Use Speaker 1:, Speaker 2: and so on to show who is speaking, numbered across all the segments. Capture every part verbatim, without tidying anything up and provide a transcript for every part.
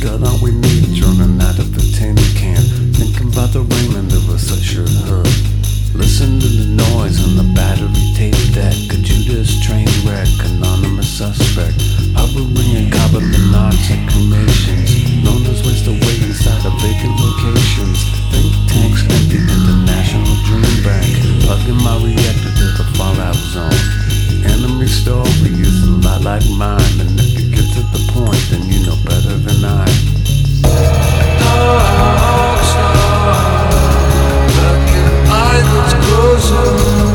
Speaker 1: God, all we need is running out of a tin can. Thinking about the Raymond that was such a hurt. Listen to the noise on the battery tape deck. A Judas train wreck, anonymous suspect. Hovering in carbon monoxide cremations. Known as waste away inside of vacant locations. Think tanks empty in the National Dream Bank. Plugging my reactor to the fallout zone. The enemy story is a lot like mine. And if you get to the point, then you know better than I.
Speaker 2: Dark star, like an eye that's closing.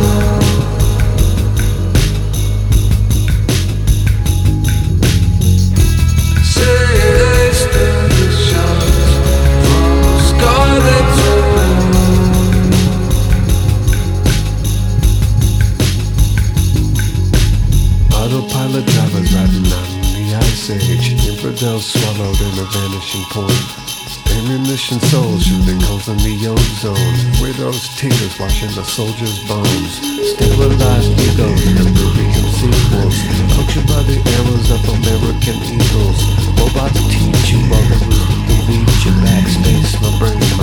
Speaker 1: Autopilot drivers riding out in the ice age. Infidels swallowed in a vanishing point. Ammunition souls shooting holes in the ozone. Widows' tears washing the soldiers' bones. Sterilized egos in the American sequels. Punctured by the arrows of American eagles. Robots teach you while the roof will lead you backspace. My brain,